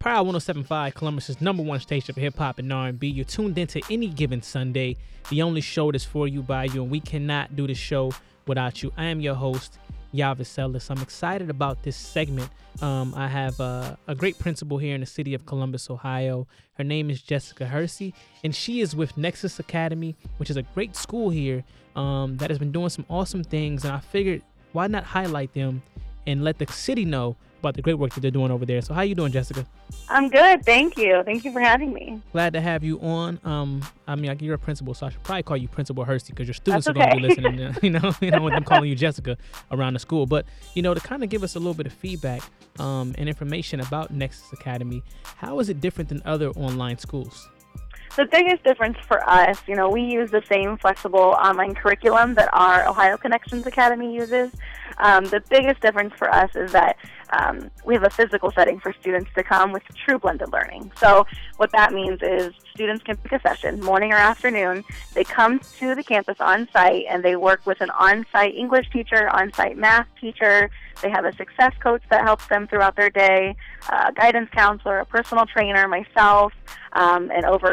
Power 107.5, Columbus's #1 station for hip hop and R&B. You're tuned into Any Given Sunday, the only show that's for you, by you, and we cannot do the show without you. I am your host, Yavis Ellis. I'm excited about this segment. I have a great principal here in the city of Columbus, Ohio. Her name is Jessica Hersey, and she is with Nexus Academy, which is a great school here that has been doing some awesome things, and I figured, why not highlight them and let the city know about the great work that they're doing over there. So how you doing, Jessica? I'm good, thank you. Thank you for having me. Glad to have you on. You're a principal, so I should probably call you Principal Hersey because your students are going to be listening. With them calling you Jessica around the school. But to kind of give us a little bit of feedback and information about Nexus Academy, how is it different than other online schools? The biggest difference for us, we use the same flexible online curriculum that our Ohio Connections Academy uses. The biggest difference for us is that we have a physical setting for students to come with true blended learning. So what that means is students can pick a session, morning or afternoon. They come to the campus on site and they work with an on-site English teacher, on-site math teacher. They have a success coach that helps them throughout their day, a guidance counselor, a personal trainer, myself, and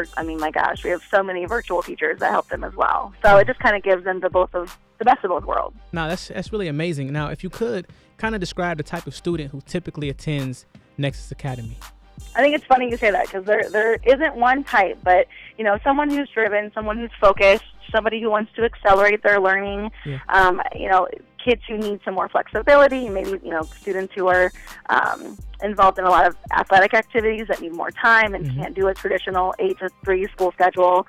we have so many virtual teachers that help them as well. So it just kind of gives them the best of both worlds. Now, that's really amazing. Now, if you could kind of describe the type of student who typically attends Nexus Academy. I think it's funny you say that because there isn't one type, but someone who's driven, someone who's focused, somebody who wants to accelerate their learning. Yeah. Kids who need some more flexibility, maybe students who are involved in a lot of athletic activities that need more time and can't do a traditional 8 to 3 school schedule,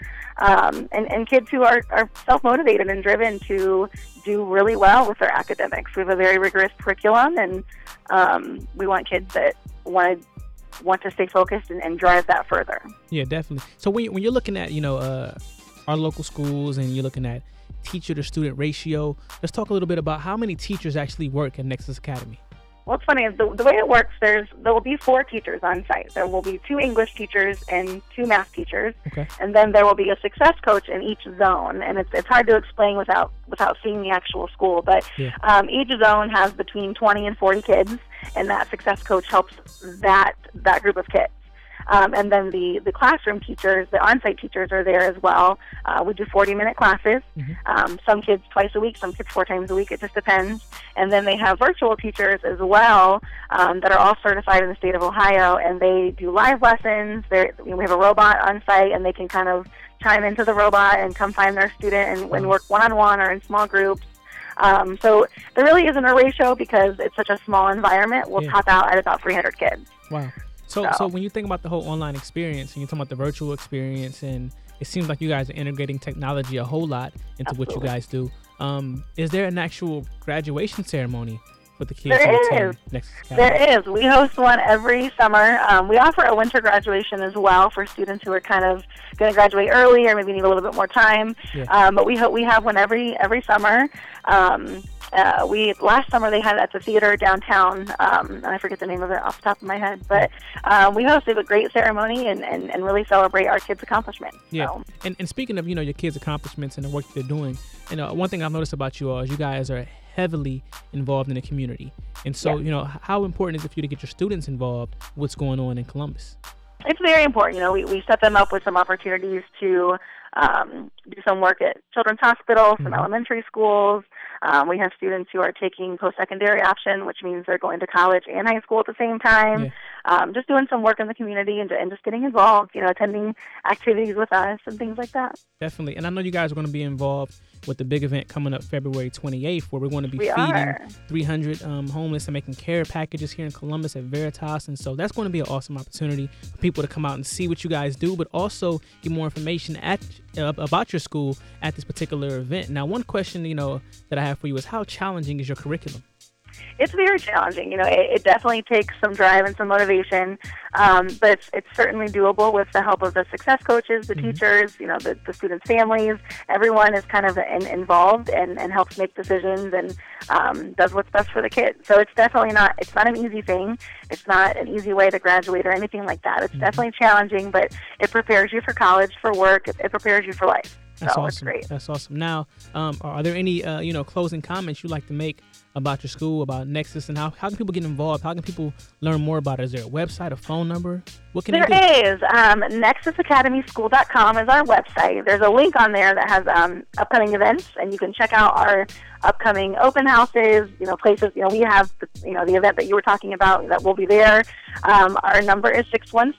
and kids who are self-motivated and driven to do really well with their academics. We have a very rigorous curriculum, and we want kids that want to stay focused and drive that further. Yeah, definitely. So when you're looking at our local schools and you're looking at teacher to student ratio, let's talk a little bit about how many teachers actually work at Nexus Academy. Well, it's funny, the way it works, there will be 4 teachers on site. There will be 2 English teachers and 2 math teachers. Okay. And then there will be a success coach in each zone. And it's hard to explain without seeing the actual school. But yeah. Each zone has between 20 and 40 kids, and that success coach helps that group of kids. And then the classroom teachers, the on-site teachers are there as well. We do 40-minute classes. Mm-hmm. Some kids twice a week, some kids 4 times a week. It just depends. And then they have virtual teachers as well that are all certified in the state of Ohio, and they do live lessons. We have a robot on site, and they can kind of chime into the robot and come find their student and work one-on-one or in small groups. So there really isn't a ratio because it's such a small environment. We'll top out at about 300 kids. Wow. So when you think about the whole online experience and you're talking about the virtual experience, and it seems like you guys are integrating technology a whole lot into Absolutely. What you guys do, is there an actual graduation ceremony for the kids? There is. There is. We host one every summer. We offer a winter graduation as well for students who are kind of going to graduate early or maybe need a little bit more time. Yeah. But we have one every summer. Last summer they had it at the theater downtown, and I forget the name of it off the top of my head, but we hosted a great ceremony and really celebrate our kids' accomplishments. Yeah, so. And speaking of your kids' accomplishments and the work that they're doing, one thing I've noticed about you all is you guys are heavily involved in the community, and so how important is it for you to get your students involved? What's going on in Columbus? It's very important. We set them up with some opportunities to do some work at Children's Hospital, some elementary schools. We have students who are taking post-secondary option, which means they're going to college and high school at the same time. Yeah. Just doing some work in the community and just getting involved, attending activities with us and things like that. Definitely. And I know you guys are going to be involved with the big event coming up February 28th, where we're going to be feeding 300 homeless and making care packages here in Columbus at Veritas. And so that's going to be an awesome opportunity for people to come out and see what you guys do, but also get more information about your school at this particular event. Now, one question, that I have for you is, how challenging is your curriculum? It's very challenging. It definitely takes some drive and some motivation, but it's certainly doable with the help of the success coaches, the teachers, the students' families. Everyone is kind of involved and helps make decisions and does what's best for the kids. So it's definitely not an easy thing. It's not an easy way to graduate or anything like that. It's definitely challenging, but it prepares you for college, for work. It prepares you for life. That's so awesome. It's great. That's awesome. Now, are there any closing comments you'd like to make about your school, about Nexus, and how can people get involved? How can people learn more about it? Is there a website, a phone number? What can they do? There is. NexusAcademySchool.com is our website. There's a link on there that has upcoming events, and you can check out our upcoming open houses, places. We have, the event that you were talking about that will be there. Our number is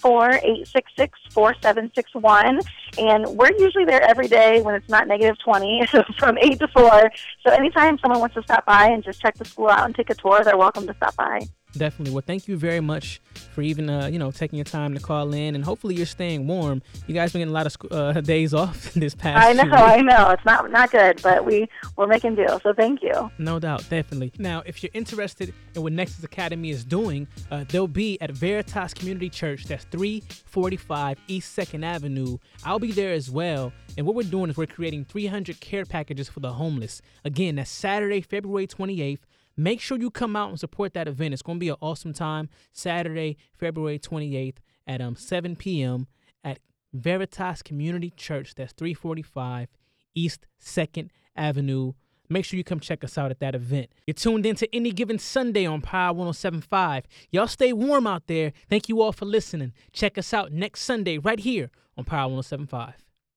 614-866-4761, and we're usually there every day when it's not -20 from 8 to 4. So anytime someone wants to stop by and just check the school out and take a tour, they're welcome to stop by. Definitely. Well, thank you very much for even, taking your time to call in, and hopefully you're staying warm. You guys been getting a lot of days off this past I know. It's not good, but we're making do. So thank you. No doubt. Definitely. Now, if you're interested in what Nexus Academy is doing, they'll be at Veritas Community Church. That's 345 East 2nd Avenue. I'll be there as well. And what we're doing is we're creating 300 care packages for the homeless. Again, that's Saturday, February 28th. Make sure you come out and support that event. It's going to be an awesome time. Saturday, February 28th at 7 p.m. at Veritas Community Church. That's 345 East 2nd Avenue. Make sure you come check us out at that event. You're tuned in to Any Given Sunday on Power 107.5. Y'all stay warm out there. Thank you all for listening. Check us out next Sunday right here on Power 107.5.